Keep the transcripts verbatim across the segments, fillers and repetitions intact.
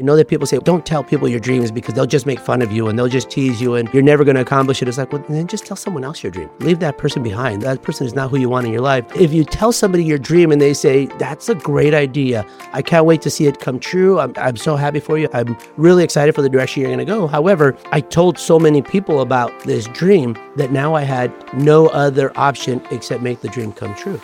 know that people say, don't tell people your dreams because they'll just make fun of you and they'll just tease you and you're never going to accomplish it. It's like, well, then just tell someone else your dream. Leave that person behind. That person is not who you want in your life. If you tell somebody your dream and they say, that's a great idea, I can't wait to see it come true. I'm, I'm so happy for you. I'm really excited for the direction you're going to go. However, I told so many people about this dream that now I had no other option except make the dream come true.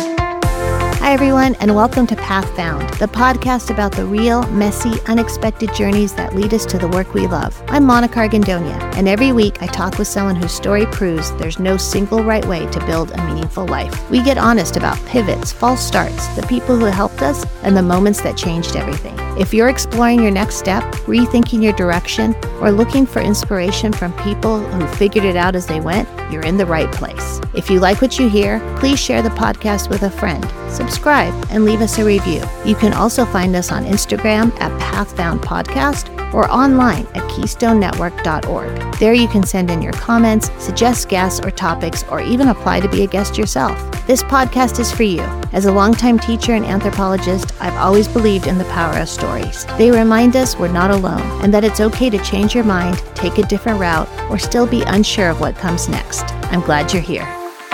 Hi, everyone, and welcome to Path Found, the podcast about the real, messy, unexpected journeys that lead us to the work we love. I'm Monica Argandonia, and every week I talk with someone whose story proves there's no single right way to build a meaningful life. We get honest about pivots, false starts, the people who helped us, and the moments that changed everything. If you're exploring your next step, rethinking your direction, or looking for inspiration from people who figured it out as they went, you're in the right place. If you like what you hear, please share the podcast with a friend, subscribe, and leave us a review. You can also find us on Instagram at PathFound Podcast or online at keystone network dot org. There you can send in your comments, suggest guests or topics, or even apply to be a guest yourself. This podcast is for you. As a longtime teacher and anthropologist, I've always believed in the power of stories. They remind us we're not alone and that it's okay to change your mind, take a different route, or still be unsure of what comes next. I'm glad you're here.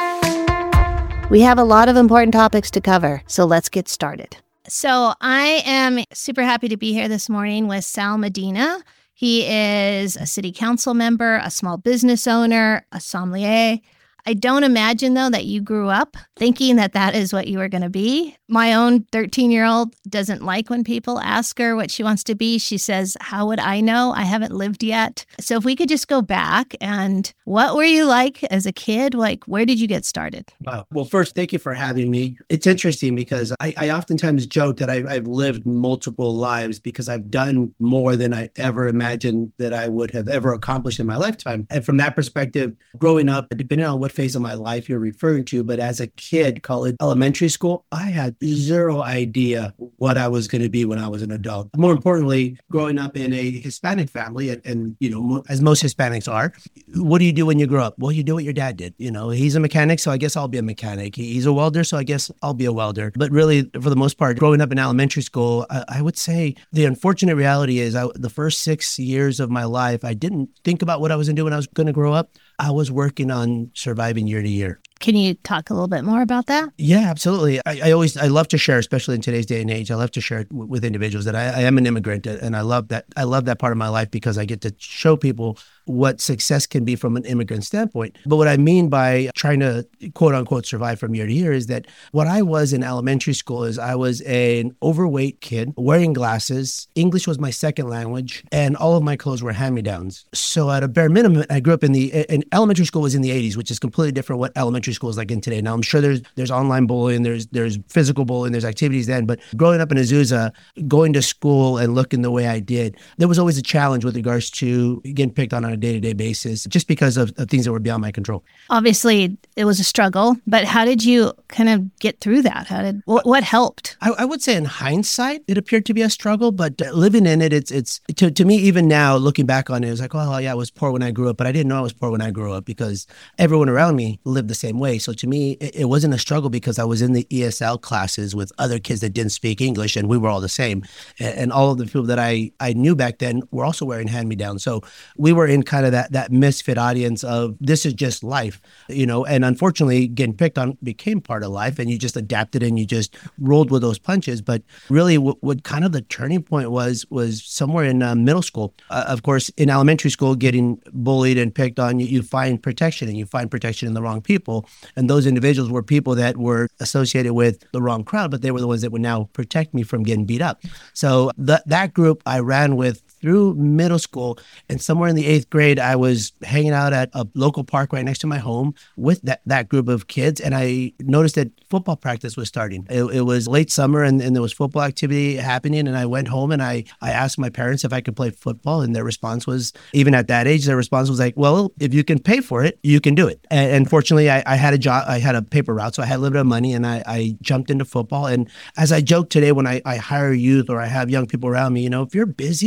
We have a lot of important topics to cover, so let's get started. So I am super happy to be here this morning with Sal Medina. He is a city council member, a small business owner, a sommelier. I don't imagine, though, that you grew up thinking that that is what you were going to be. My own thirteen-year-old doesn't like when people ask her what she wants to be. She says, how would I know? I haven't lived yet. So if we could just go back and what were you like as a kid? Like, where did you get started? Wow. Well, first, thank you for having me. It's interesting because I, I oftentimes joke that I, I've lived multiple lives because I've done more than I ever imagined that I would have ever accomplished in my lifetime. And from that perspective, growing up, depending on what phase of my life you're referring to, but as a kid, call it elementary school, I had zero idea what I was going to be when I was an adult. More importantly, growing up in a Hispanic family, and, and you know, as most Hispanics are, what do you do when you grow up? Well, you do what your dad did. You know, he's a mechanic, so I guess I'll be a mechanic. He's a welder, so I guess I'll be a welder. But really, for the most part, growing up in elementary school, I, I would say the unfortunate reality is I, the first six years of my life, I didn't think about what I was going to do when I was going to grow up. I was working on surviving year to year. Can you talk a little bit more about that? Yeah, absolutely. I, I always, I love to share, especially in today's day and age. I love to share it w- with individuals that I, I am an immigrant, and I love that. I love that part of my life because I get to show people what success can be from an immigrant standpoint. But what I mean by trying to quote unquote survive from year to year is that what I was in elementary school is I was an overweight kid wearing glasses. English was my second language, and all of my clothes were hand-me-downs. So at a bare minimum, I grew up in the, in elementary school was in the eighties, which is completely different what elementary school is like in today. Now, I'm sure there's there's online bullying, there's there's physical bullying, there's activities then, but growing up in Azusa, going to school and looking the way I did, there was always a challenge with regards to getting picked on on a day-to-day basis, just because of, of things that were beyond my control. Obviously, it was a struggle, but how did you kind of get through that? How did what, what helped? I, I would say in hindsight, it appeared to be a struggle, but living in it, it's it's to, to me, even now, looking back on it, it's like, oh, yeah, I was poor when I grew up, but I didn't know I was poor when I grew up because everyone around me lived the same way. So to me, it, it wasn't a struggle because I was in the E S L classes with other kids that didn't speak English, and we were all the same. And, and all of the people that I, I knew back then were also wearing hand-me-downs. So we were in kind of that that misfit audience of this is just life, you know, and unfortunately getting picked on became part of life, and you just adapted and you just rolled with those punches. But really what, what kind of the turning point was, was somewhere in uh, middle school. Uh, of course, in elementary school, getting bullied and picked on, you, you find protection, and you find protection in the wrong people. And those individuals were people that were associated with the wrong crowd, but they were the ones that would now protect me from getting beat up. So th- that group I ran with through middle school, and somewhere in the eighth grade, I was hanging out at a local park right next to my home with that, that group of kids, and I noticed that football practice was starting. It, it was late summer, and, and there was football activity happening, and I went home and I, I asked my parents if I could play football, and their response was, even at that age, their response was like, well, if you can pay for it, you can do it. And, and fortunately, I, I had a job, I had a paper route, so I had a little bit of money, and I, I jumped into football. And as I joke today, when I, I hire youth or I have young people around me, you know, if you're busy, you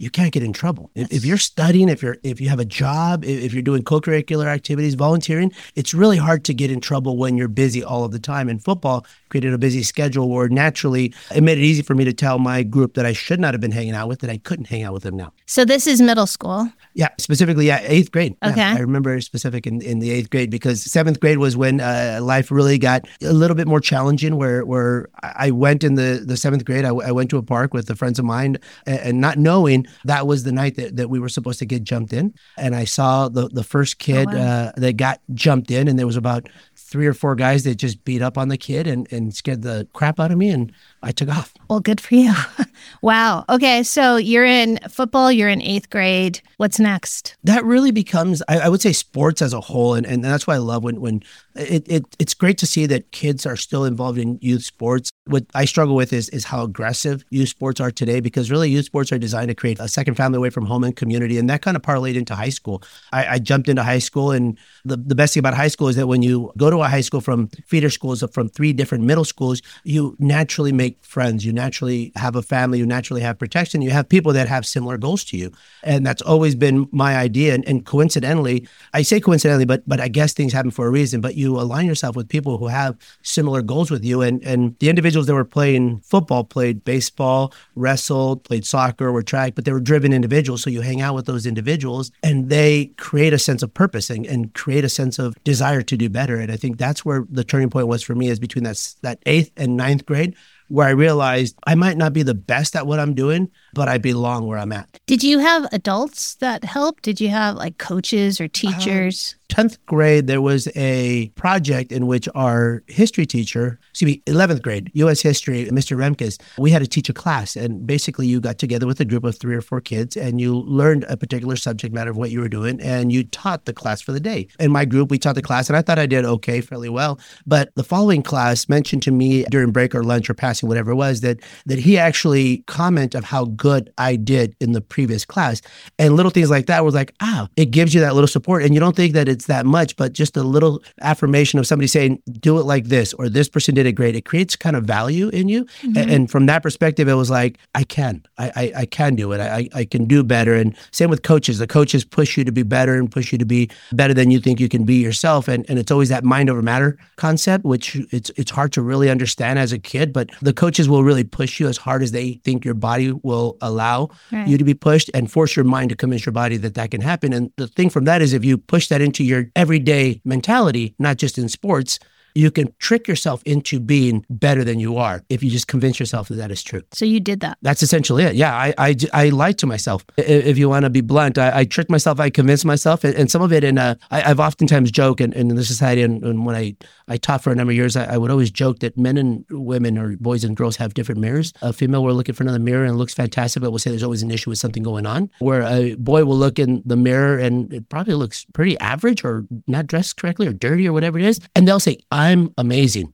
you can't get in trouble. If, if you're studying, if you're if you have a job, if, if you're doing co-curricular activities, volunteering, it's really hard to get in trouble when you're busy all of the time. And football created a busy schedule where naturally it made it easy for me to tell my group that I should not have been hanging out with, that I couldn't hang out with them now. So this is middle school. Yeah, specifically, yeah, eighth grade. Okay. Yeah, I remember specific in, in the eighth grade because seventh grade was when uh, life really got a little bit more challenging where where I went in the, the seventh grade, I, I went to a park with the friends of mine and, and not knowing that was the night that, that we were supposed to get jumped in. And I saw the, the first kid Oh, wow. uh, that got jumped in, and there was about three or four guys that just beat up on the kid and, and scared the crap out of me, and I took off. Well, good for you. Wow. Okay. So you're in football, you're in eighth grade. What's next? That really becomes, I, I would say, sports as a whole. And, and that's why I love when, when it, it it's great to see that kids are still involved in youth sports. What I struggle with is, is how aggressive youth sports are today, because really youth sports are designed to create a second family away from home and community. And that kind of parlayed into high school. I, I jumped into high school, and the, the best thing about high school is that when you go to a high school from feeder schools, from three different middle schools, you naturally make friends. You naturally have a family. You naturally have protection. You have people that have similar goals to you. And that's always been my idea. And, and coincidentally, I say coincidentally, but but I guess things happen for a reason. But you align yourself with people who have similar goals with you. And, and the individuals that were playing football played baseball, wrestled, played soccer, were track, but they were driven individuals. So you hang out with those individuals and they create a sense of purpose and, and create a sense of desire to do better. And I think that's where the turning point was for me, is between that, that eighth and ninth grade, where I realized I might not be the best at what I'm doing, but I belong where I'm at. Did you have adults that helped? Did you have like coaches or teachers? Uh, tenth grade, there was a project in which our history teacher, excuse me, eleventh grade, U S history, Mister Remkes, we had to teach a class. And basically you got together with a group of three or four kids and you learned a particular subject matter of what you were doing, and you taught the class for the day. In my group, we taught the class, and I thought I did okay, fairly well. But the following class mentioned to me during break or lunch or passing, whatever it was, that that he actually commented of how good I did in the previous class. And little things like that was like, ah, it gives you that little support. And you don't think that it's that much, but just a little affirmation of somebody saying, do it like this, or this person did it great. It creates kind of value in you. Mm-hmm. And, and from that perspective, it was like, I can, I, I, I can do it. I, I can do better. And same with coaches. The coaches push you to be better and push you to be better than you think you can be yourself. And, and it's always that mind over matter concept, which it's, it's hard to really understand as a kid, but the coaches will really push you as hard as they think your body will allow right. you to be pushed, and force your mind to convince your body that that can happen. And the thing from that is, if you push that into your everyday mentality, not just in sports, you can trick yourself into being better than you are if you just convince yourself that that is true. So you did that. That's essentially it. Yeah, I I, I lied to myself. If you want to be blunt, I, I tricked myself. I convinced myself. And, and some of it, in uh, I, I've oftentimes joked in, in the society, and, and when I, I taught for a number of years, I, I would always joke that men and women, or boys and girls, have different mirrors. A female will look in front of the mirror and it looks fantastic, but we'll say there's always an issue with something going on. Where a boy will look in the mirror and it probably looks pretty average, or not dressed correctly, or dirty, or whatever it is. And they'll say, I'm amazing.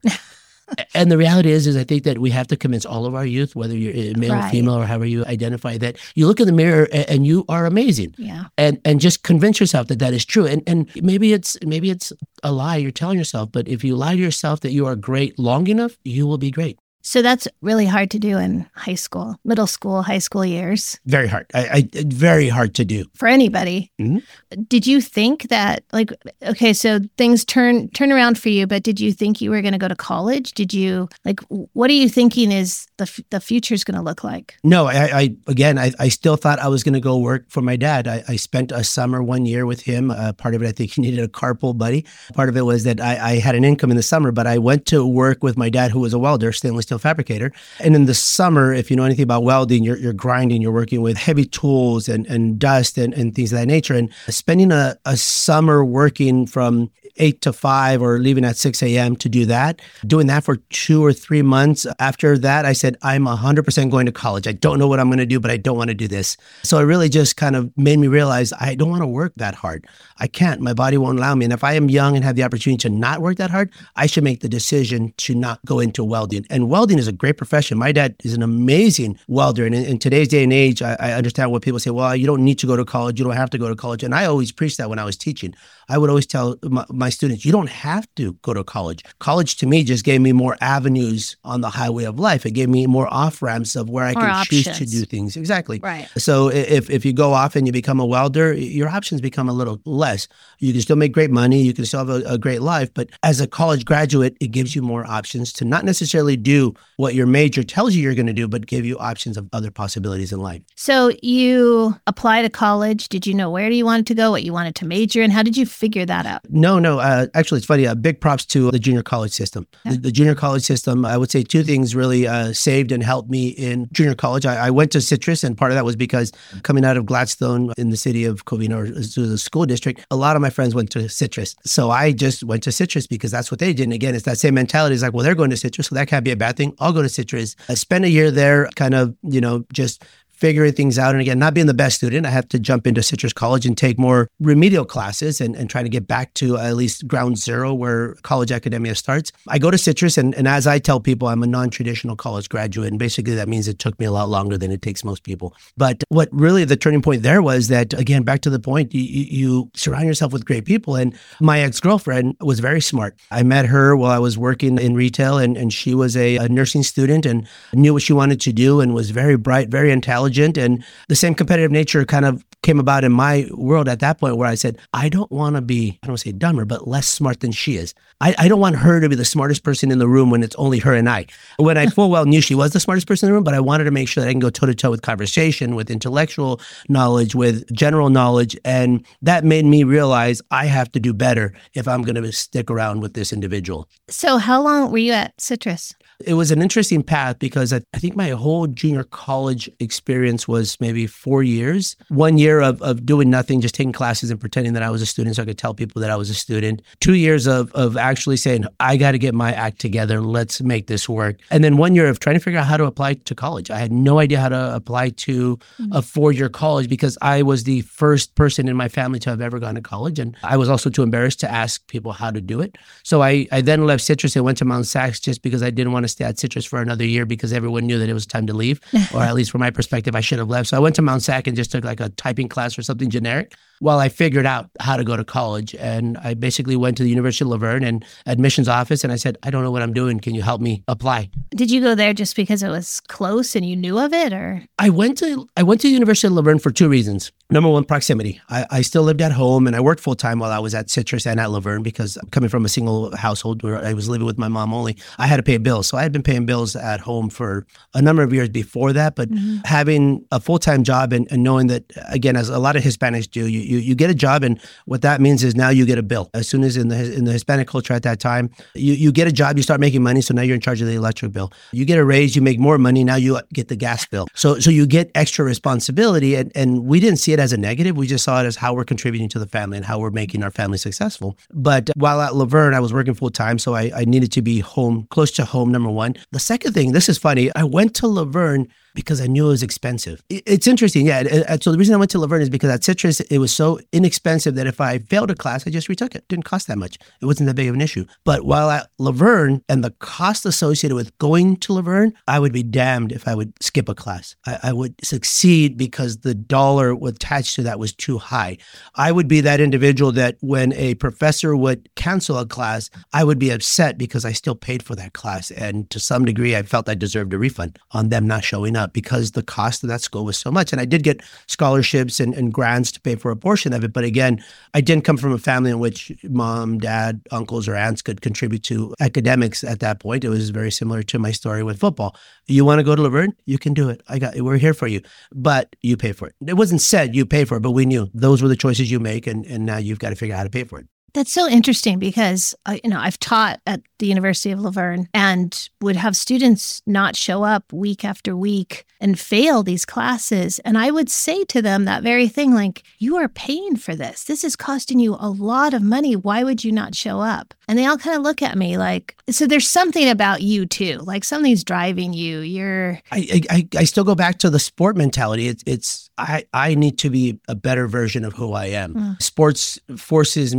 And the reality is, is I think that we have to convince all of our youth, whether you're male right. or female, or however you identify, that you look in the mirror and, and you are amazing. Yeah. And and just convince yourself that that is true. And and maybe it's maybe it's a lie you're telling yourself, but if you lie to yourself that you are great long enough, you will be great. So that's really hard to do in high school, middle school, high school years. Very hard. I, I very hard to do. For anybody. Mm-hmm. Did you think that, like, okay, so things turn turn around for you, but did you think you were going to go to college? Did you, like, what are you thinking is the f- the future's going to look like? No, I, I again, I, I still thought I was going to go work for my dad. I, I spent a summer one year with him. Uh, part of it, I think he needed a carpool buddy. Part of it was that I, I had an income in the summer, but I went to work with my dad, who was a welder, stainless steel fabricator. And in the summer, if you know anything about welding, you're, you're grinding, you're working with heavy tools and, and dust and, and things of that nature. And spending a, a summer working from eight to five or leaving at six a.m. to do that, doing that for two or three months. After that, I said, I'm one hundred percent going to college. I don't know what I'm going to do, but I don't want to do this. So it really just kind of made me realize I don't want to work that hard. I can't. My body won't allow me. And if I am young and have the opportunity to not work that hard, I should make the decision to not go into welding. And welding is a great profession. My dad is an amazing welder. And in, in today's day and age, I, I understand what people say, well, you don't need to go to college. You don't have to go to college. And I always preached that when I was teaching. I would always tell my, my students, you don't have to go to college. College to me just gave me more avenues on the highway of life. It gave me more off-ramps of where I More can options. choose to do things. Exactly. Right. So if, if you go off and you become a welder, your options become a little less. You can still make great money. You can still have a, a great life. But as a college graduate, it gives you more options to not necessarily do what your major tells you you're going to do, but give you options of other possibilities in life. So you apply to college. Did you know where you wanted to go, what you wanted to major in? How did you figure that out? No, no. Uh, actually, it's funny. Uh, big props to the junior college system. Yeah. The, the junior college system, I would say two things really uh, saved and helped me in junior college. I, I went to Citrus, and part of that was because coming out of Gladstone in the city of Covina, or to the school district, a lot of my friends went to Citrus. So I just went to Citrus because that's what they did. And again, it's that same mentality. It's like, well, they're going to Citrus, so that can't be a bad thing. I'll go to Citrus. I spent a year there kind of, you know, just figuring things out. And again, not being the best student, I have to jump into Citrus College and take more remedial classes and, and try to get back to at least ground zero where college academia starts. I go to Citrus, and, and as I tell people, I'm a non-traditional college graduate. And basically that means it took me a lot longer than it takes most people. But what really the turning point there was that, again, back to the point, you, you surround yourself with great people. And my ex-girlfriend was very smart. I met her while I was working in retail, and, and she was a, a nursing student and knew what she wanted to do and was very bright, very intelligent. And the same competitive nature kind of came about in my world at that point where I said, I don't want to be, I don't want to say dumber, but less smart than she is. I, I don't want her to be the smartest person in the room when it's only her and I. When I full well knew she was the smartest person in the room, but I wanted to make sure that I can go toe to toe with conversation, with intellectual knowledge, with general knowledge. And that made me realize I have to do better if I'm going to stick around with this individual. So how long were you at Citrus? It was an interesting path because I, I think my whole junior college experience was maybe four years. One year of, of doing nothing, just taking classes and pretending that I was a student so I could tell people that I was a student. Two years of, of actually saying, I got to get my act together. Let's make this work. And then one year of trying to figure out how to apply to college. I had no idea how to apply to mm-hmm. a four-year college because I was the first person in my family to have ever gone to college. And I was also too embarrassed to ask people how to do it. So I, I then left Citrus and went to Mount Sax just because I didn't want to stay at Citrus for another year because everyone knew that it was time to leave, or at least from my perspective, I should have left. So I went to Mount Sac and just took like a typing class or something generic while I figured out how to go to college. And I basically went to the University of La Verne and admissions office, and I said, I don't know what I'm doing. Can you help me apply? Did you go there just because it was close and you knew of it, or? I went to I went to the University of La Verne for two reasons. Number one, proximity. I, I still lived at home and I worked full time while I was at Citrus and at La Verne because coming from a single household where I was living with my mom only, I had to pay bills. So I had been paying bills at home for a number of years before that. But mm-hmm. having a full-time job and, and knowing that, again, as a lot of Hispanics do, you, you you get a job, and what that means is now you get a bill. As soon as in the in the Hispanic culture at that time, you, you get a job, you start making money, so now you're in charge of the electric bill. You get a raise, you make more money, now you get the gas bill. So so you get extra responsibility, and, and we didn't see it as a negative. We just saw it as how we're contributing to the family and how we're making our family successful. But while at La Verne, I was working full-time, so I, I needed to be home, close to home, number one. The second thing, this is funny, I went to La Verne because I knew it was expensive. It's interesting, yeah. So the reason I went to La Verne is because at Citrus, it was so inexpensive that if I failed a class, I just retook it. It didn't cost that much. It wasn't that big of an issue. But while at La Verne and the cost associated with going to La Verne, I would be damned if I would skip a class. I, I would succeed because the dollar attached to that was too high. I would be that individual that when a professor would cancel a class, I would be upset because I still paid for that class. And to some degree, I felt I deserved a refund on them not showing up, because the cost of that school was so much. And I did get scholarships and, and grants to pay for a portion of it. But again, I didn't come from a family in which mom, dad, uncles, or aunts could contribute to academics at that point. It was very similar to my story with football. You want to go to La Verne? You can do it. I got We're here for you. But you pay for it. It wasn't said you pay for it, but we knew those were the choices you make. And, and now you've got to figure out how to pay for it. That's so interesting because, uh, you know, I've taught at the University of La Verne and would have students not show up week after week and fail these classes. And I would say to them that very thing, like, you are paying for this. This is costing you a lot of money. Why would you not show up? And they all kind of look at me like, so there's something about you too, like something's driving you. You're. I I, I still go back to the sport mentality. It's, it's I, I need to be a better version of who I am. Mm. Sports forces me to be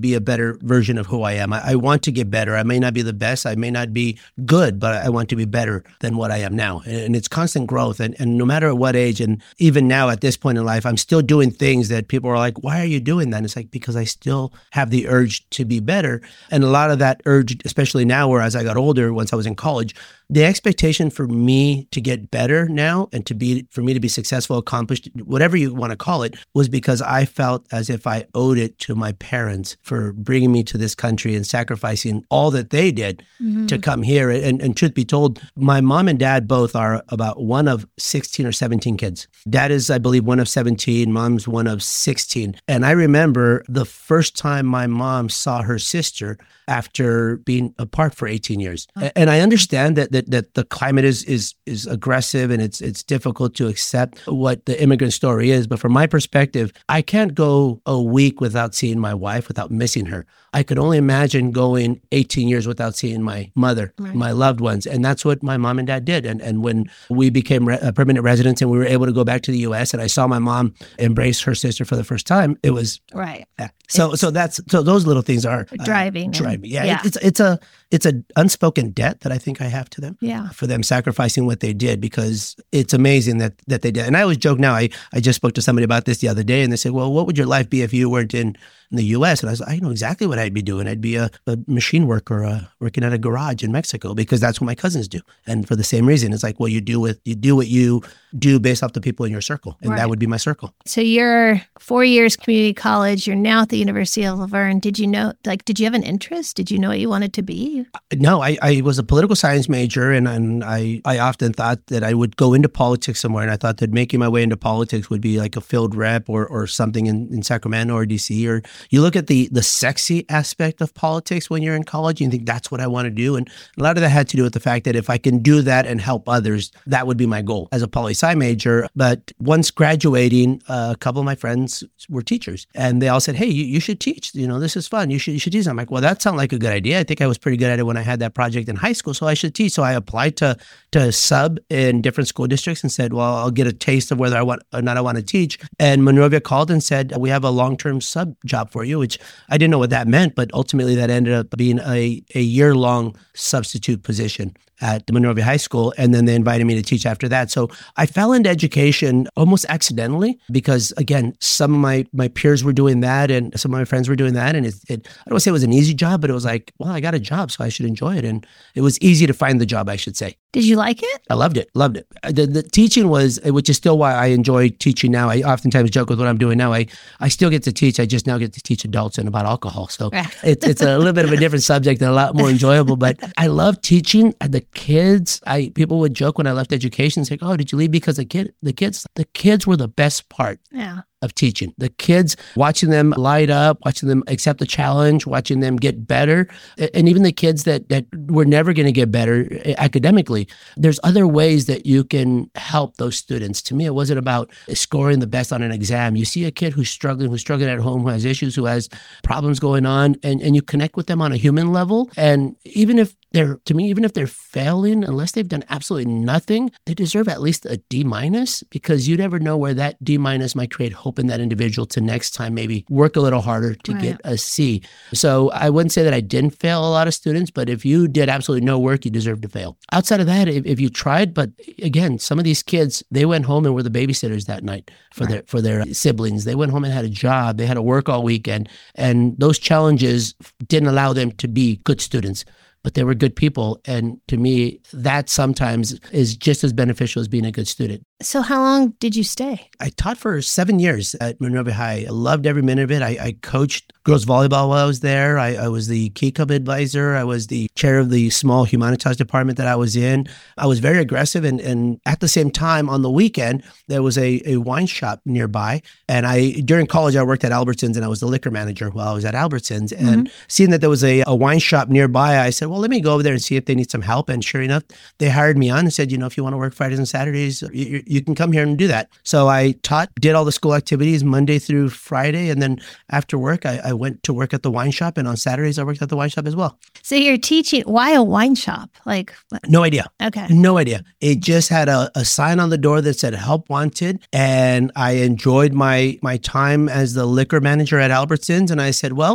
be a better version of who I am. I, I want to get better. I may not be the best. I may not be good, but I want to be better than what I am now. And, and it's constant growth. And, and no matter at what age, and even now at this point in life, I'm still doing things that people are like, why are you doing that? And it's like, because I still have the urge to be better. And a lot of that urge, especially now, where as I got older, once I was in college, the expectation for me to get better now and to be, for me to be successful, accomplished, whatever you want to call it, was because I felt as if I owed it to my parents for bringing me to this country and sacrificing all that they did mm-hmm. to come here. And, and truth be told, my mom and dad both are about one of sixteen or seventeen kids. Dad is, I believe, one of seventeen. Mom's one of sixteen. And I remember the first time my mom saw her sister after being apart for eighteen years. Oh. And I understand that, that that the climate is is is aggressive and it's it's difficult to accept what the immigrant story is. But from my perspective, I can't go a week without seeing my wife, without missing her. I could only imagine going eighteen years without seeing my mother, right. my loved ones. And that's what my mom and dad did. And and when we became re- permanent residents and we were able to go back to the U S and I saw my mom embrace her sister for the first time, it was right. Yeah. So it's, so that's so those little things are uh, driving. Driving. Yeah, yeah. It, it's it's a it's an unspoken debt that I think I have to them. Yeah. For them sacrificing what they did, because it's amazing that that they did. And I always joke now. I, I just spoke to somebody about this the other day, and they said, "Well, what would your life be if you weren't in, in the U S?" And I was like, I know exactly what I'd be doing. I'd be a, a machine worker, uh, working at a garage in Mexico, because that's what my cousins do. And for the same reason, it's like, well, you do with you do what you do based off the people in your circle, and right. that would be my circle. So you're four years community college. You're now at the University of Laverne. Did you know, like, did you have an interest? Did you know what you wanted to be? No, I, I was a political science major, and, and I, I often thought that I would go into politics somewhere, and I thought that making my way into politics would be like a field rep or or something in, in Sacramento or D C. Or you look at the the sexy aspect of politics when you're in college, and you think that's what I want to do. And a lot of that had to do with the fact that if I can do that and help others, that would be my goal as a poli-sci major. But once graduating, uh, a couple of my friends were teachers, and they all said, "Hey, you, you should teach. You know, this is fun. You should you should teach." I'm like, "Well, that sounds like a good idea. I think I was pretty good at it when I had that project in high school, so I should teach." So I applied to to sub in different school districts and said, "Well, I'll get a taste of whether I want or not I want to teach." And Monrovia called and said, "We have a long-term sub job for you," which I didn't know what that meant, but ultimately that ended up being a, a year-long substitute position at Monrovia High School. And then they invited me to teach after that. So I fell into education almost accidentally because, again, some of my, my peers were doing that and some of my friends were doing that. And it, it, I don't want to say it was an easy job, but it was like, well, I got a job, so I should enjoy it. And it was easy to find the job, I should say. Did you like it? I loved it. Loved it. The, the teaching was, which is still why I enjoy teaching now. I oftentimes joke with what I'm doing now. I, I still get to teach. I just now get to teach adults and about alcohol. So it's it's a little bit of a different subject and a lot more enjoyable. But I love teaching the kids. I people would joke when I left education, say, "Oh, did you leave because the kid the kids the kids were the best part." Yeah. Of teaching. The kids, watching them light up, watching them accept the challenge, watching them get better. And even the kids that, that were never going to get better academically, there's other ways that you can help those students. To me, it wasn't about scoring the best on an exam. You see a kid who's struggling, who's struggling at home, who has issues, who has problems going on, and, and you connect with them on a human level. And even if they're, to me, even if they're failing, unless they've done absolutely nothing, they deserve at least a D minus, because you never know where that D minus might create hope in that individual to next time maybe work a little harder to right. get a C. So I wouldn't say that I didn't fail a lot of students, but if you did absolutely no work, you deserve to fail. Outside of that, if, if you tried, but again, some of these kids, they went home and were the babysitters that night for right. their for their siblings. They went home and had a job. They had to work all weekend. And those challenges didn't allow them to be good students. But they were good people. And to me, that sometimes is just as beneficial as being a good student. So how long did you stay? I taught for seven years at Monrovia High. I loved every minute of it. I, I coached girls volleyball while I was there. I, I was the Key Cub advisor. I was the chair of the small humanities department that I was in. I was very aggressive. And, and at the same time, on the weekend, there was a, a wine shop nearby. And I, during college, I worked at Albertsons and I was the liquor manager while I was at Albertsons. Mm-hmm. And seeing that there was a, a wine shop nearby, I said, well, let me go over there and see if they need some help. And sure enough, they hired me on and said, you know, if you want to work Fridays and Saturdays, you, you can come here and do that. So I taught, did all the school activities Monday through Friday. And then after work, I, I went to work at the wine shop. And on Saturdays, I worked at the wine shop as well. So you're teaching, why a wine shop? Like, no idea. Okay. No idea. It just had a, a sign on the door that said help wanted. And I enjoyed my, my time as the liquor manager at Albertsons. And I said, well,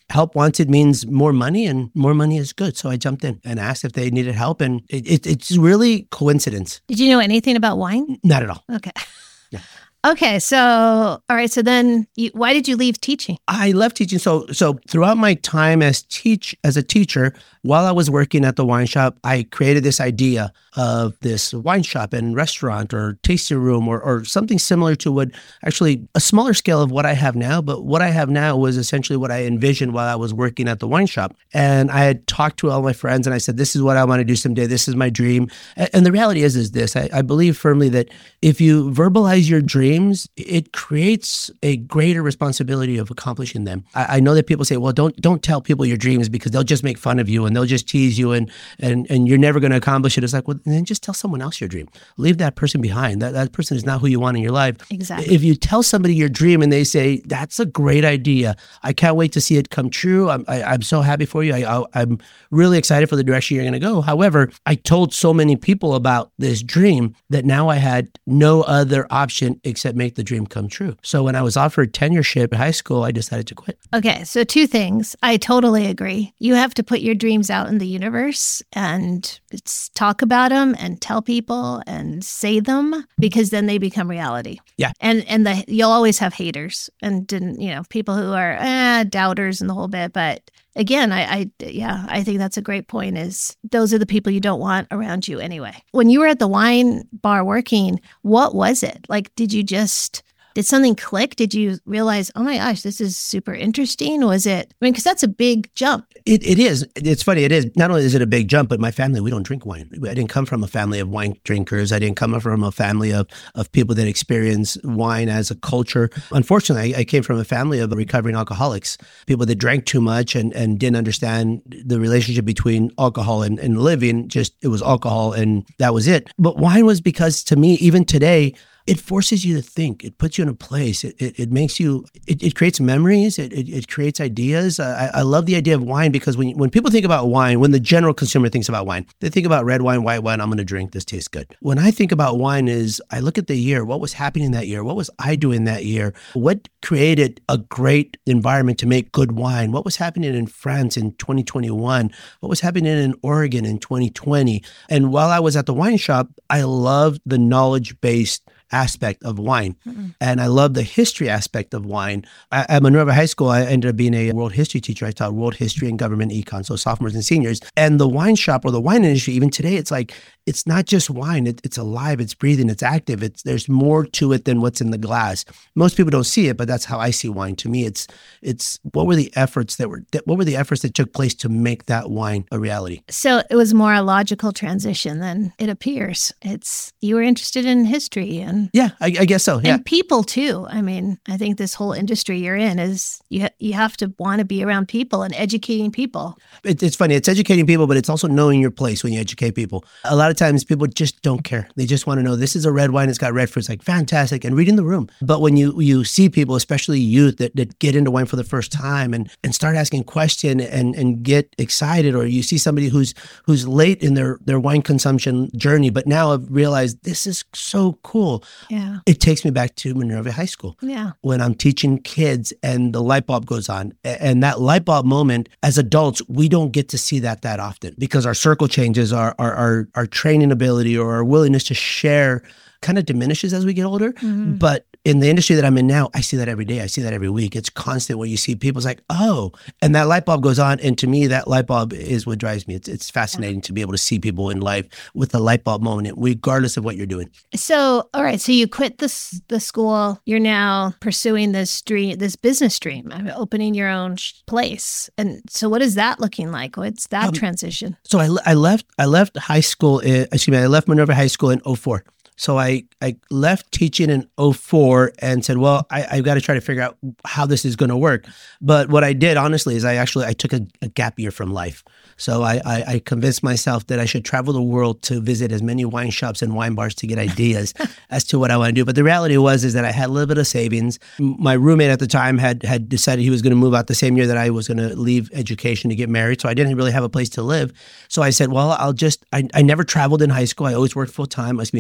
help wanted means more money, and more money is good. So I jumped in and asked if they needed help. And it, it, it's really coincidence. Did you know anything about wine? Not at all. Okay. Yeah. Okay. So, all right. So then you, why did you leave teaching? I left teaching. So, so throughout my time as teach as a teacher, while I was working at the wine shop, I created this idea of this wine shop and restaurant or tasting room or, or something similar to what actually a smaller scale of what I have now. But what I have now was essentially what I envisioned while I was working at the wine shop. And I had talked to all my friends and I said, this is what I want to do someday. This is my dream. And the reality is, is this, I, I believe firmly that if you verbalize your dreams, it creates a greater responsibility of accomplishing them. I, I know that people say, well, don't, don't tell people your dreams because they'll just make fun of you and they'll just tease you and, and, and you're never going to accomplish it. It's like, well, then just tell someone else your dream. Leave that person behind. That that person is not who you want in your life. Exactly. If you tell somebody your dream and they say, that's a great idea, I can't wait to see it come true. I'm, I, I'm so happy for you. I, I, I'm really excited for the direction you're going to go. However, I told so many people about this dream that now I had no other option except make the dream come true. So when I was offered tenureship at high school, I decided to quit. Okay. So two things. I totally agree. You have to put your dreams out in the universe and it's, talk about them and tell people and say them because then they become reality. Yeah. And and the you'll always have haters and didn't, you know, people who are eh, doubters and the whole bit. But again, I, I yeah, I think that's a great point is those are the people you don't want around you anyway. When you were at the wine bar working, what was it? Like, did you just Did something click? Did you realize, oh my gosh, this is super interesting? Was it, I mean, because that's a big jump. It It is. It's funny. It is. Not only is it a big jump, but my family, we don't drink wine. I didn't come from a family of wine drinkers. I didn't come from a family of, of people that experience wine as a culture. Unfortunately, I, I came from a family of recovering alcoholics, people that drank too much and, and didn't understand the relationship between alcohol and, and living. Just, it was alcohol and that was it. But wine was because to me, even today, it forces you to think. It puts you in a place. It it, it makes you, it, it creates memories. It, it it creates ideas. I, I love the idea of wine because when when people think about wine, when the general consumer thinks about wine, they think about red wine, white wine, I'm going to drink, this tastes good. When I think about wine is, I look at the year, what was happening that year? What was I doing that year? What created a great environment to make good wine? What was happening in France in twenty twenty-one? What was happening in Oregon in twenty twenty? And while I was at the wine shop, I loved the knowledge-based aspect of wine. Mm-hmm. And I love the history aspect of wine. I, at Minerva High School, I ended up being a world history teacher. I taught world history and government econ, so sophomores and seniors. And the wine shop or the wine industry, even today, it's like, it's not just wine. It, it's alive, it's breathing, it's active. It's There's more to it than what's in the glass. Most people don't see it, but that's how I see wine. To me, it's, it's what were the efforts that were, what were the efforts that took place to make that wine a reality? So it was more a logical transition than it appears. It's, you were interested in history and Yeah, I, I guess so. Yeah. And people too. I mean, I think this whole industry you're in is you ha- you have to want to be around people and educating people. It, it's funny. It's educating people, but it's also knowing your place when you educate people. A lot of times people just don't care. They just want to know this is a red wine. It's got red fruit. It's like fantastic. And reading the room. But when you you see people, especially youth that, that get into wine for the first time and, and start asking questions and, and get excited, or you see somebody who's who's late in their, their wine consumption journey, but now have realized this is so cool. Yeah. It takes me back to Minerva High School. Yeah. When I'm teaching kids and the light bulb goes on. And that light bulb moment, as adults, we don't get to see that that often because our circle changes, our our our, our training ability or our willingness to share kind of diminishes as we get older. Mm-hmm. But in the industry that I'm in now, I see that every day. I see that every week. It's constant where you see people's like, oh, and that light bulb goes on. And to me, that light bulb is what drives me. It's it's fascinating to be able to see people in life with the light bulb moment, regardless of what you're doing. So, all right. So you quit the, the school. You're now pursuing this dream, this business dream, opening your own place. And so what is that looking like? What's that um, transition? So I, I left I left high school, in, excuse me, I left Minerva High School in oh four. So I, I left teaching in oh four and said, well, I, I've got to try to figure out how this is going to work. But what I did, honestly, is I actually, I took a, a gap year from life. So I, I, I convinced myself that I should travel the world to visit as many wine shops and wine bars to get ideas as to what I want to do. But the reality was is that I had a little bit of savings. My roommate at the time had, had decided he was going to move out the same year that I was going to leave education to get married. So I didn't really have a place to live. So I said, well, I'll just, I, I never traveled in high school. I always worked full time. I was in college.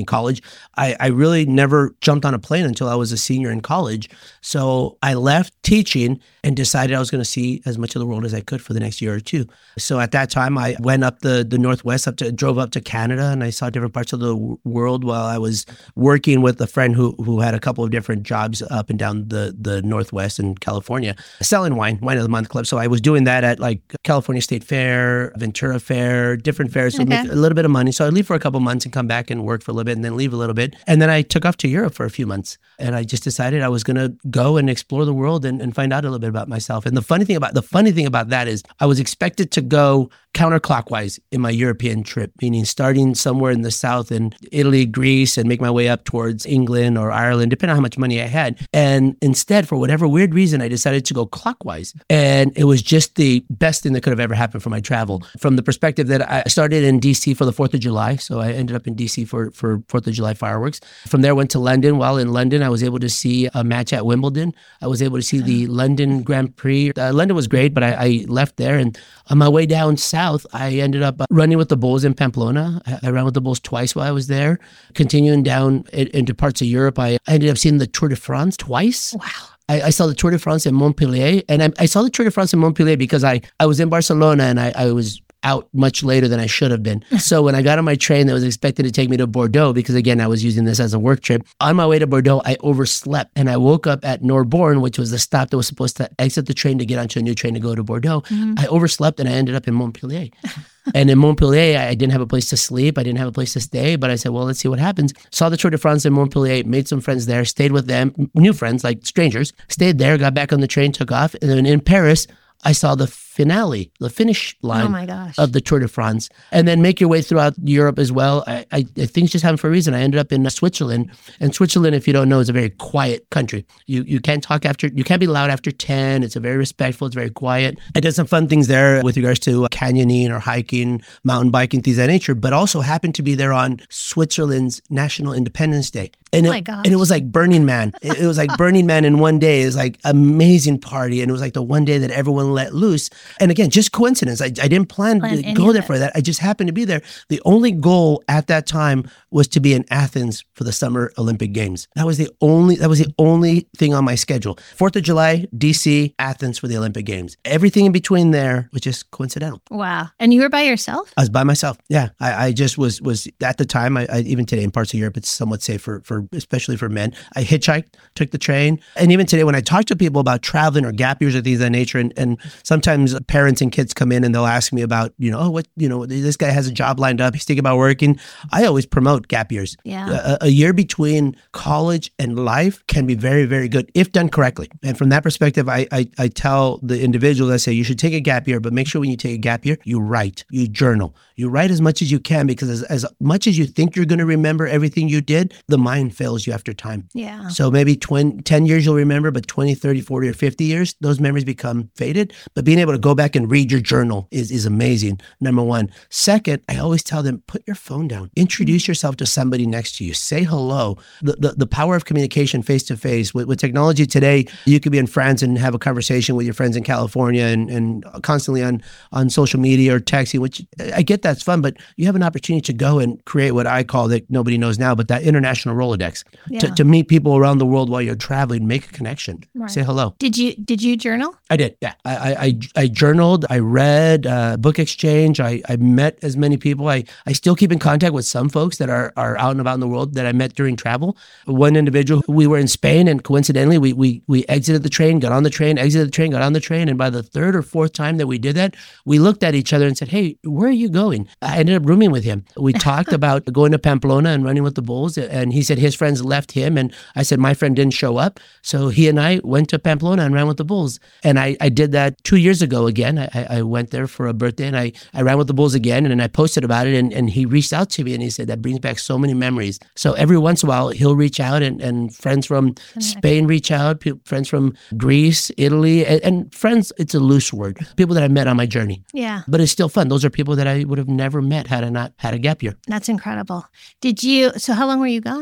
I, I really never jumped on a plane until I was a senior in college. So I left teaching and decided I was going to see as much of the world as I could for the next year or two. So at that time, I went up the, the Northwest, up to drove up to Canada, and I saw different parts of the w- world while I was working with a friend who who had a couple of different jobs up and down the, the Northwest in California, selling wine, Wine of the Month Club. So I was doing that at like California State Fair, Ventura Fair, different fairs, so Okay. make a little bit of money. So I'd leave for a couple months and come back and work for a little bit and then leave a little bit. And then I took off to Europe for a few months. And I just decided I was going to go and explore the world and, and find out a little bit about myself. And the funny thing about the funny thing about that is I was expected to go counterclockwise in my European trip, meaning starting somewhere in the south in Italy, Greece, and make my way up towards England or Ireland, depending on how much money I had. And instead, for whatever weird reason, I decided to go clockwise. And it was just the best thing that could have ever happened for my travel. From the perspective that I started in D C for the fourth of July. So I ended up in D C for, for fourth of July fireworks. From there, went to London. While in London, I was able to see a match at Wimbledon. I was able to see the London Grand Prix. Uh, London was great, but I, I left there. And on my way down south, I ended up running with the Bulls in Pamplona. I, I ran with the Bulls twice while I was there. Continuing down in, into parts of Europe, I, I ended up seeing the Tour de France twice. Wow. I, I saw the Tour de France in Montpellier, and I, I saw the Tour de France in Montpellier because I, I was in Barcelona and I, I was out much later than I should have been. So when I got on my train that was expected to take me to Bordeaux, because again, I was using this as a work trip, on my way to Bordeaux, I overslept and I woke up at Narbonne, which was the stop that was supposed to exit the train to get onto a new train to go to Bordeaux. Mm-hmm. I overslept and I ended up in Montpellier. And in Montpellier, I didn't have a place to sleep. I didn't have a place to stay, but I said, well, let's see what happens. Saw the Tour de France in Montpellier, made some friends there, stayed with them, new friends, like strangers, stayed there, got back on the train, took off. And then in Paris, I saw the finale, the finish line Oh my gosh. of the Tour de France, and then make your way throughout Europe as well. I, I, things just happen for a reason. I ended up in Switzerland, and Switzerland, if you don't know, is a very quiet country. You you can't talk after, you can't be loud after ten. It's a very respectful. It's very quiet. I did some fun things there with regards to canyoning or hiking, mountain biking, things of that nature, but also happened to be there on Switzerland's National Independence Day. And Oh it, my gosh. and it was like Burning Man. It, it was like Burning Man in one day. It was like amazing party. And it was like the one day that everyone let loose. And again, just coincidence. I, I didn't plan, Plan to any go of there it. for that. I just happened to be there. The only goal at that time was to be in Athens for the Summer Olympic Games. That was the only, that was the only thing on my schedule. fourth of July, D C, Athens for the Olympic Games. Everything in between there was just coincidental. Wow. And you were by yourself? I was by myself. Yeah. I, I just was, was at the time, I, I, even today in parts of Europe, it's somewhat safe for, for, especially for men. I hitchhiked, took the train. And even today, when I talk to people about traveling or gap years or things of that nature, and, and sometimes parents and kids come in and they'll ask me about, you know, oh, what, you know, this guy has a job lined up. He's thinking about working. I always promote gap years. Yeah. A, a year between college and life can be very, very good if done correctly. And from that perspective, I, I, I tell the individuals, I say, you should take a gap year, but make sure when you take a gap year, you write, you journal, you write as much as you can, because as, as much as you think you're going to remember everything you did, the mind fails you after time. Yeah. So maybe twenty, ten years you'll remember, but twenty, thirty, forty, or fifty years, those memories become faded. But being able to go back and read your journal is, is amazing, number one. Second, I always tell them, put your phone down. Introduce yourself to somebody next to you. Say hello. The the, the power of communication face-to-face. With, with technology today, you could be in France and have a conversation with your friends in California and, and constantly on, on social media or texting, which I get that's fun, but you have an opportunity to go and create what I call, that nobody knows now, but that international Rolodex. Yeah. To, to meet people around the world while you're traveling, make a connection, Right. say hello. Did you did you journal? I did, yeah. I I, I, I journaled, I read, uh, book exchange, I, I met as many people. I, I still keep in contact with some folks that are, are out and about in the world that I met during travel. One individual, we were in Spain, and coincidentally, we, we, we exited the train, got on the train, exited the train, got on the train, and by the third or fourth time that we did that, we looked at each other and said, hey, where are you going? I ended up rooming with him. We talked about going to Pamplona and running with the Bulls, and he said his friends left him, and I said my friend didn't show up. So he and I went to Pamplona and ran with the Bulls. And I, I did that two years ago again. I, I went there for a birthday, and I, I ran with the Bulls again, and then I posted about it, and, and he reached out to me and he said, that brings back so many memories. So every once in a while, he'll reach out, and, and friends from Spain reach out, pe- friends from Greece, Italy, and, and friends, it's a loose word, people that I met on my journey. Yeah. But it's still fun. Those are people that I would have never met had I not had a gap year. That's incredible. Did you, so how long were you gone?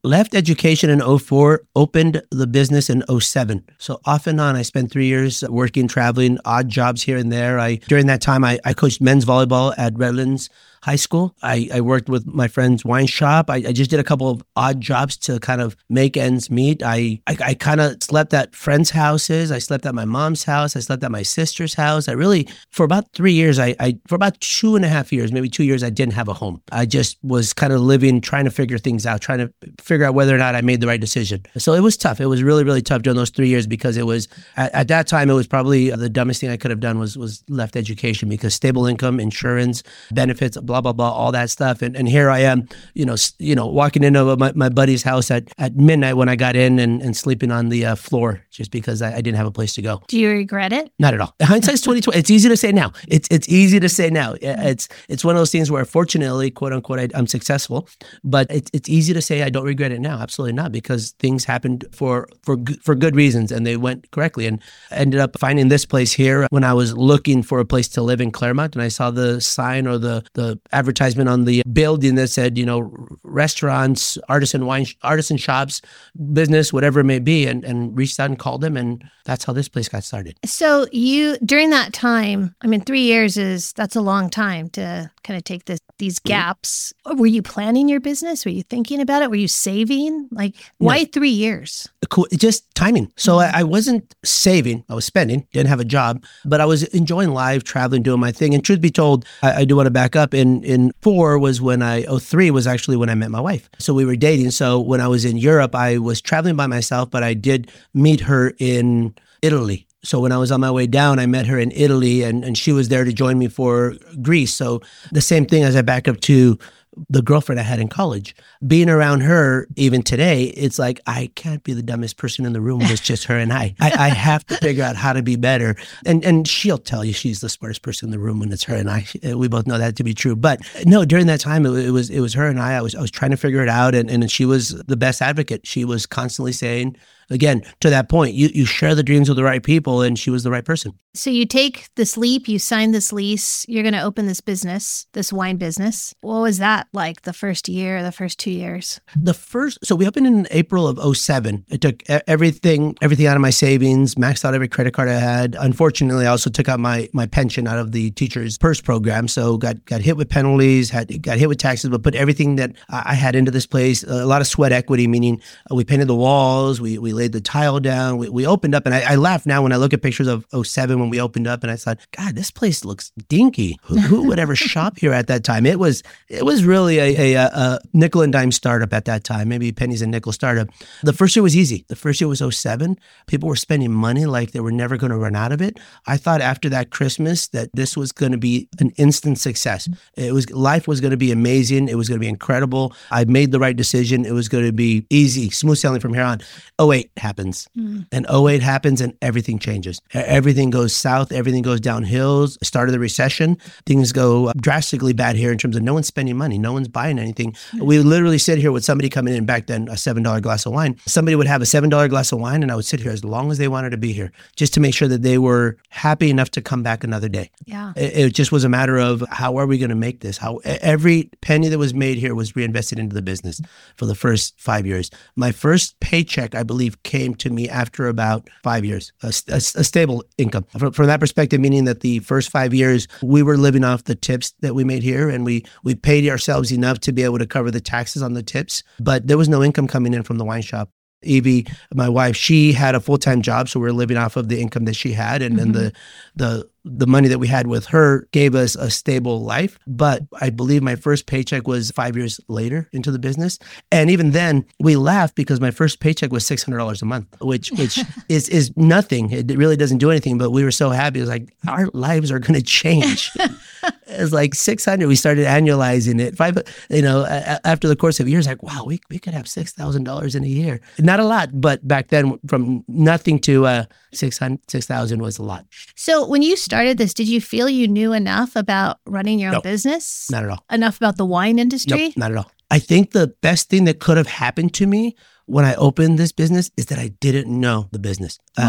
left education in oh four, opened the business in oh seven. So off and on, I spent three years working, traveling, odd jobs here and there. I During that time, I, I coached men's volleyball at Redlands High School. I, I worked with my friend's wine shop. I, I just did a couple of odd jobs to kind of make ends meet. I, I, I kind of slept at friends' houses. I slept at my mom's house. I slept at my sister's house. I really, for about three years, I, I for about two and a half years, maybe two years, I didn't have a home. I just was kind of living, trying to figure things out, trying to figure out whether or not I made the right decision. So it was tough. It was really, really tough during those three years because it was, at, at that time, it was probably the dumbest thing I could have done was, was left education because stable income, insurance, benefits, blah, blah, blah, all that stuff. And and here I am, you know, you know, walking into my, my buddy's house at, at midnight when I got in and, and sleeping on the uh, floor just because I, I didn't have a place to go. Do you regret it? Not at all. Hindsight's twenty twenty. It's easy to say now. It's it's easy to say now. It's it's one of those things where fortunately, quote unquote, I, I'm successful, but it's it's easy to say I don't regret it now. Absolutely not, because things happened for for for good reasons and they went correctly. And I ended up finding this place here when I was looking for a place to live in Claremont, and I saw the sign or the the advertisement on the building that said, you know, restaurants, artisan wine, artisan shops, business, whatever it may be, and, and reached out and called them. And that's how this place got started. So you, during that time, I mean, three years is, that's a long time to kind of take this, these gaps. Mm-hmm. Were you planning your business? Were you thinking about it? Were you saving? Like, why no. three years? Cool. Just timing. So I, I wasn't saving. I was spending, didn't have a job, but I was enjoying life, traveling, doing my thing. And truth be told, I, I do want to back up. In, in four was when I, oh, three was actually when I met my wife. So we were dating. So when I was in Europe, I was traveling by myself, but I did meet her in Italy. So when I was on my way down, I met her in Italy and, and she was there to join me for Greece. So the same thing as I back up to the girlfriend I had in college. Being around her, even today, it's like, I can't be the dumbest person in the room when it's just her and I. I, I have to figure out how to be better. And and she'll tell you she's the smartest person in the room when it's her and I. We both know that to be true. But no, during that time, it, it was it was her and I. I was I was trying to figure it out. And, and she was the best advocate. She was constantly saying, again, to that point, you, you share the dreams with the right people, and she was the right person. So you take this leap, you sign this lease, you're going to open this business, this wine business. What was that like the first year, the first two years? The first, so we opened in April of oh seven. I took everything, everything out of my savings, maxed out every credit card I had. Unfortunately, I also took out my my pension out of the teacher's purse program. So got got hit with penalties, had got hit with taxes, but put everything that I had into this place. A lot of sweat equity, meaning we painted the walls, we we laid the tile down, we, we opened up, and I, I laugh now when I look at pictures of oh seven when we opened up, and I thought, God, this place looks dinky. Who, who would ever shop here at that time? It was it was really a, a, a nickel and dime startup at that time, maybe pennies and nickel startup. The first year was easy. The first year was oh seven. People were spending money like they were never going to run out of it. I thought after that Christmas that this was going to be an instant success. It was life was going to be amazing. It was going to be incredible. I made the right decision. It was going to be easy, smooth sailing from here on. oh eight happens. Mm. And oh eight happens and everything changes. Everything goes south. Everything goes downhill. Start of the recession. Things go drastically bad here in terms of no one's spending money. No one's buying anything. Mm. We literally sit here with somebody coming in back then, a seven dollar glass of wine. Somebody would have a seven dollar glass of wine and I would sit here as long as they wanted to be here just to make sure that they were happy enough to come back another day. Yeah. It, it just was a matter of how are we going to make this? How every penny that was made here was reinvested into the business for the first five years. My first paycheck, I believe, came to me after about five years, a, a, a stable income. From, from that perspective, meaning that the first five years, we were living off the tips that we made here, and we we paid ourselves enough to be able to cover the taxes on the tips, but there was no income coming in from the wine shop. Evie, my wife, she had a full-time job, so we were living off of the income that she had, and then mm-hmm. the the the money that we had with her gave us a stable life. But I believe my first paycheck was five years later into the business, and even then we laughed because my first paycheck was six hundred dollars a month, which which is is nothing. It really doesn't do anything, but we were so happy. It was like our lives are going to change. It's like six hundred. We started annualizing it. Five, you know, after the course of years, like wow, we we could have six thousand dollars in a year. Not a lot, but back then, from nothing to uh, six hundred, six thousand was a lot. So when you started this, did you feel you knew enough about running your own no, business? Not at all. Enough about the wine industry? No, not at all. I think the best thing that could have happened to me when I opened this business is that I didn't know the business. Why? Uh,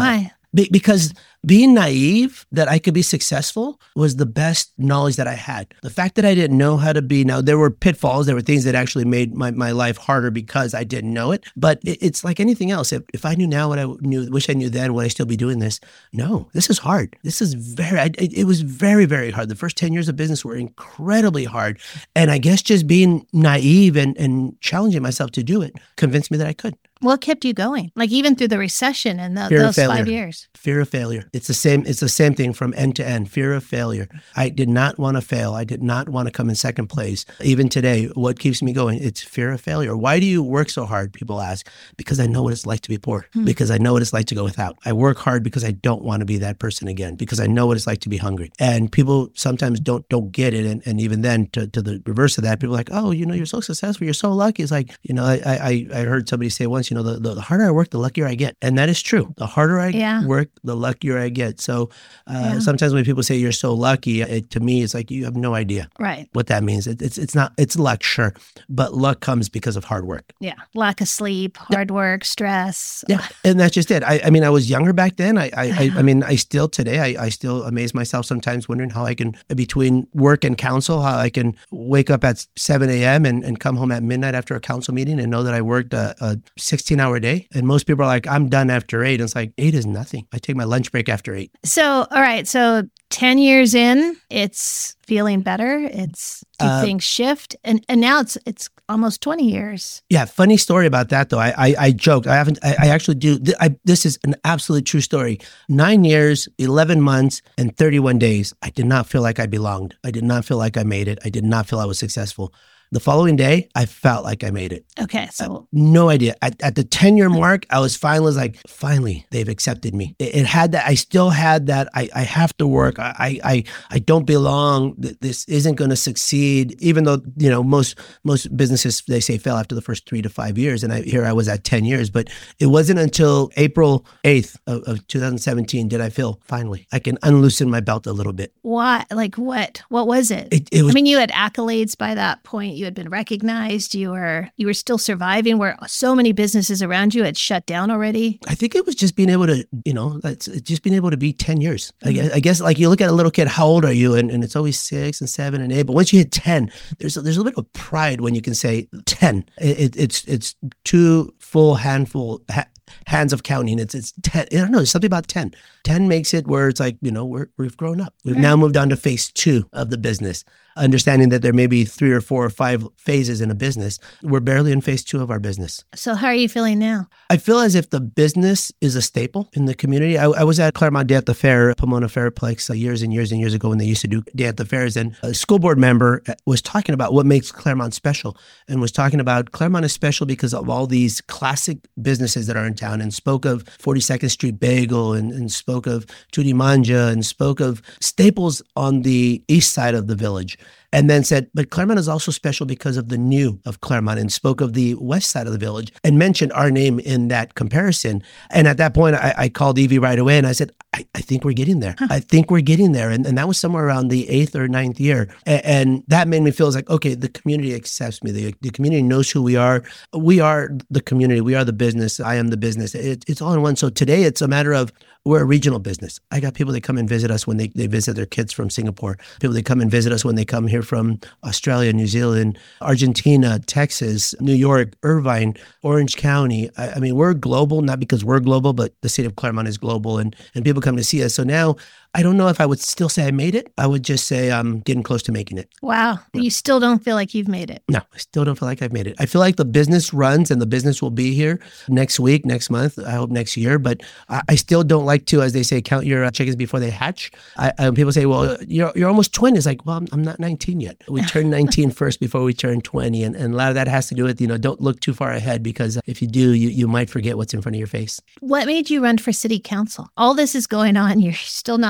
Be- because being naive that I could be successful was the best knowledge that I had. The fact that I didn't know how to be, now there were pitfalls, there were things that actually made my, my life harder because I didn't know it. But it, it's like anything else. If, if I knew now what I knew, wish I knew then, would I still be doing this? No, this is hard. This is very, I, it, it was very, very hard. The first ten years of business were incredibly hard. And I guess just being naive and, and challenging myself to do it convinced me that I could. What kept you going? Like even through the recession and the, Fear those of failure. five years? Fear of failure. It's the same. It's the same thing from end to end. Fear of failure. I did not want to fail. I did not want to come in second place. Even today, what keeps me going? It's fear of failure. Why do you work so hard? People ask. Because I know what it's like to be poor. Hmm. Because I know what it's like to go without. I work hard because I don't want to be that person again. Because I know what it's like to be hungry. And people sometimes don't don't get it. And, and even then, to, to the reverse of that, people are like, oh, you know, you're so successful. You're so lucky. It's like, you know, I I, I heard somebody say once, you know, the, the, the harder I work, the luckier I get. And that is true. The harder I yeah. work, the luckier I get. So uh, yeah. sometimes when people say you're so lucky, it, to me, it's like you have no idea right. what that means. It, it's it's not, it's luck, sure. But luck comes because of hard work. Yeah. Lack of sleep, hard yeah. work, stress. Yeah. And that's just it. I, I mean, I was younger back then. I I, I, I mean, I still today, I, I still amaze myself sometimes wondering how I can, between work and council, how I can wake up at seven a.m. and, and come home at midnight after a council meeting and know that I worked a, a sixteen hour day. And most people are like, I'm done after eight. And it's like, eight is nothing. I take my lunch break after eight. So, all right. So ten years in, it's feeling better. It's, do uh, things shift? And and now it's it's almost twenty years. Yeah. Funny story about that, though. I I, I joked. I haven't, I, I actually do. I, this is an absolute true story. Nine years, eleven months, and thirty-one days. I did not feel like I belonged. I did not feel like I made it. I did not feel I was successful. The following day, I felt like I made it. Okay, so uh, no idea. At, at the ten-year mark, I was finally like, finally, they've accepted me. It, it had that. I still had that. I, I have to work. I I I don't belong. This isn't going to succeed. Even though you know most most businesses they say fail after the first three to five years, and I, here I was at ten years. But it wasn't until April eighth of, of two thousand seventeen did I feel finally I can unloosen my belt a little bit. What? Like what? What was it? It, it was, I mean, you had accolades by that point. You had been recognized. You were you were still surviving where so many businesses around you had shut down already. I think it was just being able to, you know, it's just being able to be ten years. Mm-hmm. I, guess, I guess like you look at a little kid, how old are you? And, and it's always six and seven and eight. But once you hit ten, there's a, there's a little pride when you can say ten. It, it, it's it's two full handful ha- hands of counting. It's it's ten. I don't know. There's something about ten. ten makes it where it's like, you know, we're, we've grown up. We've right. now moved on to phase two of the business. Understanding that there may be three or four or five phases in a business. We're barely in phase two of our business. So how are you feeling now? I feel as if the business is a staple in the community. I, I was at Claremont Day at the Fair, Pomona Fairplex, uh, years and years and years ago when they used to do Day at the Fairs. And a school board member was talking about what makes Claremont special and was talking about Claremont is special because of all these classic businesses that are in town and spoke of forty-second Street Bagel and, and spoke of Tutti Manja and spoke of staples on the east side of the village. And then said, but Claremont is also special because of the new of Claremont and spoke of the west side of the village and mentioned our name in that comparison. And at that point, I, I called Evie right away and I said, I, I think we're getting there. Huh. I think we're getting there. And, and that was somewhere around the eighth or ninth year. And, and that made me feel like, okay, the community accepts me. The, the community knows who we are. We are the community. We are the business. I am the business. It, it's all in one. So today it's a matter of we're a regional business. I got people that come and visit us when they, they visit their kids from Singapore. People that come and visit us when they come here from Australia, New Zealand, Argentina, Texas, New York, Irvine, Orange County. I, I mean, we're global, not because we're global, but the city of Claremont is global and, and people come to see us. So now I don't know if I would still say I made it. I would just say I'm getting close to making it. Wow. No. You still don't feel like you've made it? No, I still don't feel like I've made it. I feel like the business runs and the business will be here next week, next month, I hope next year. But I, I still don't like to, as they say, count your uh, chickens before they hatch. I, I, people say, well, you're you're almost twenty. It's like, well, I'm, I'm not nineteen yet. We turn nineteen first before we turn twenty. And, and a lot of that has to do with, you know, don't look too far ahead because if you do, you, you might forget what's in front of your face. What made you run for city council? All this is going on. You're still not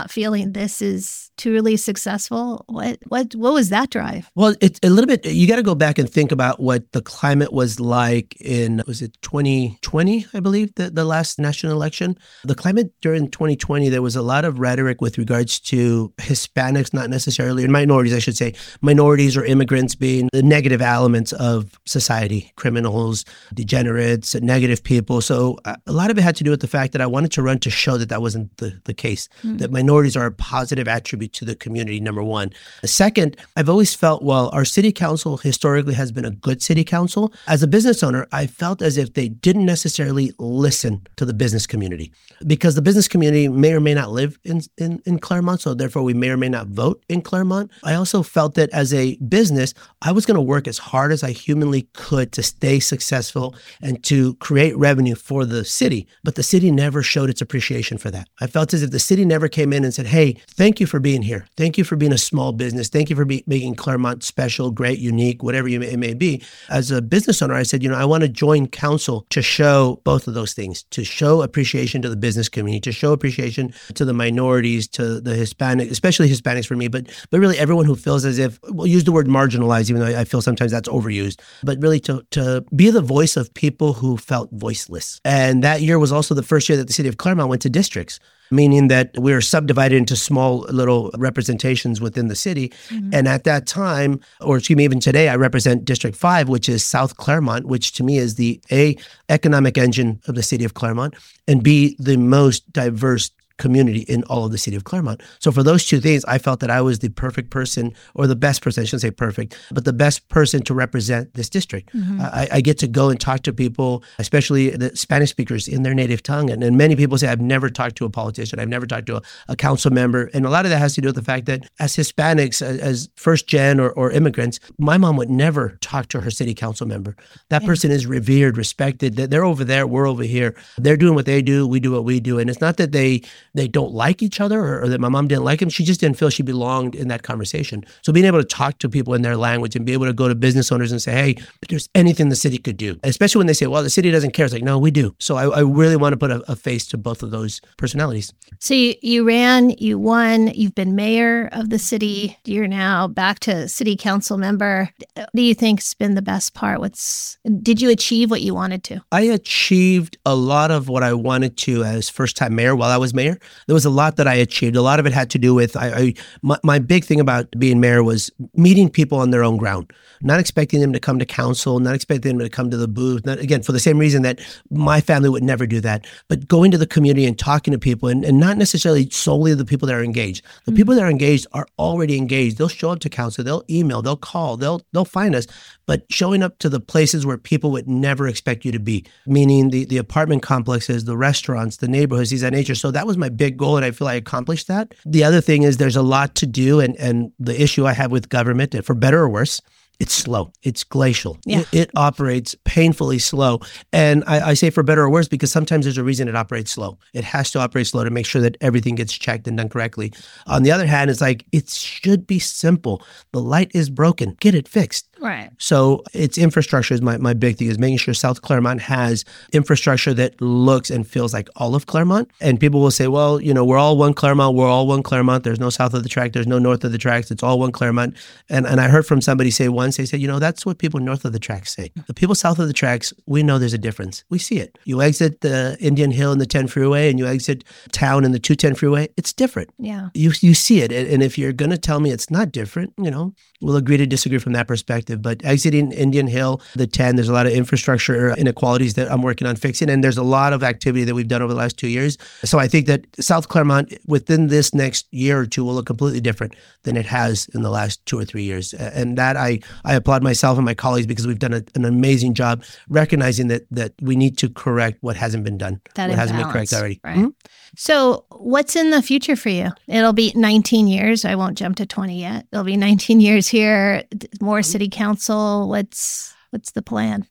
about feeling this is truly successful? What what what was that drive? Well, it's a little bit, you got to go back and think about what the climate was like in, was it twenty twenty, I believe, the, the last national election? The climate during twenty twenty, there was a lot of rhetoric with regards to Hispanics, not necessarily, or minorities, I should say, minorities or immigrants being the negative elements of society, criminals, degenerates, negative people. So a lot of it had to do with the fact that I wanted to run to show that that wasn't the, the case, mm. that minorities are a positive attribute to the community, number one. Second, I've always felt, well, our city council historically has been a good city council. As a business owner, I felt as if they didn't necessarily listen to the business community, because the business community may or may not live in, in, in Claremont, so therefore we may or may not vote in Claremont. I also felt that as a business, I was going to work as hard as I humanly could to stay successful and to create revenue for the city, but the city never showed its appreciation for that. I felt as if the city never came in and said, hey, thank you for being here. Thank you for being a small business. Thank you for be- making Claremont special, great, unique, whatever you may, it may be. As a business owner, I said, you know, I want to join council to show both of those things, to show appreciation to the business community, to show appreciation to the minorities, to the Hispanic, especially Hispanics for me, but but really everyone who feels as if, we'll use the word marginalized, even though I feel sometimes that's overused, but really to, to be the voice of people who felt voiceless. And that year was also the first year that the city of Claremont went to districts, meaning that we were subdivided into small little representations within the city. Mm-hmm. And at that time, or excuse me, even today, I represent District five, which is South Claremont, which to me is the A, economic engine of the city of Claremont, and B, the most diverse community in all of the city of Claremont. So for those two things, I felt that I was the perfect person, or the best person, I shouldn't say perfect, but the best person to represent this district. Mm-hmm. I, I get to go and talk to people, especially the Spanish speakers, in their native tongue. And, and many people say, I've never talked to a politician, I've never talked to a, a council member. And a lot of that has to do with the fact that as Hispanics, as, as first gen or, or immigrants, my mom would never talk to her city council member. That yeah. person is revered, respected. They're over there, we're over here. They're doing what they do, we do what we do. And it's not that they they don't like each other, or, or that my mom didn't like him. She just didn't feel she belonged in that conversation. So being able to talk to people in their language and be able to go to business owners and say, hey, if there's anything the city could do, especially when they say, well, the city doesn't care. It's like, no, we do. So I, I really want to put a, a face to both of those personalities. So you, you ran, you won, you've been mayor of the city. You're now back to city council member. What do you think's been the best part? What's, did you achieve what you wanted to? I achieved a lot of what I wanted to as first time mayor while I was mayor. There was a lot that I achieved. A lot of it had to do with, I, I my, my big thing about being mayor was meeting people on their own ground, not expecting them to come to council, not expecting them to come to the booth. Not, again, for the same reason that my family would never do that, but going to the community and talking to people, and, and not necessarily solely the people that are engaged. The mm-hmm. people that are engaged are already engaged. They'll show up to council, they'll email, they'll call, they'll they'll find us, but showing up to the places where people would never expect you to be, meaning the, the apartment complexes, the restaurants, the neighborhoods, things of that nature. So that was my big goal, and I feel I accomplished that. The other thing is there's a lot to do, and, and the issue I have with government, for better or worse, it's slow. It's glacial. Yeah. It, it operates painfully slow. And I, I say for better or worse because sometimes there's a reason it operates slow. It has to operate slow to make sure that everything gets checked and done correctly. On the other hand, it's like, it should be simple. The light is broken. Get it fixed. Right. So it's infrastructure is my, my big thing, is making sure South Claremont has infrastructure that looks and feels like all of Claremont. And people will say, well, you know, we're all one Claremont. We're all one Claremont. There's no south of the track. There's no north of the tracks. It's all one Claremont. And and I heard from somebody say once, they said, you know, that's what people north of the tracks say. The people south of the tracks, we know there's a difference. We see it. You exit the Indian Hill and the ten freeway, and you exit town in the two ten freeway. It's different. Yeah. You, you see it. And, and if you're going to tell me it's not different, you know, we'll agree to disagree from that perspective. But exiting Indian Hill, the ten, there's a lot of infrastructure inequalities that I'm working on fixing. And there's a lot of activity that we've done over the last two years. So I think that South Claremont within this next year or two will look completely different than it has in the last two or three years. And that I, I applaud myself and my colleagues because we've done a, an amazing job recognizing that that we need to correct what hasn't been done, that what hasn't been corrected already. Right. Mm-hmm. So what's in the future for you? It'll be nineteen years. I won't jump to twenty yet. It'll be nineteen years here, more city council. What's What's the plan?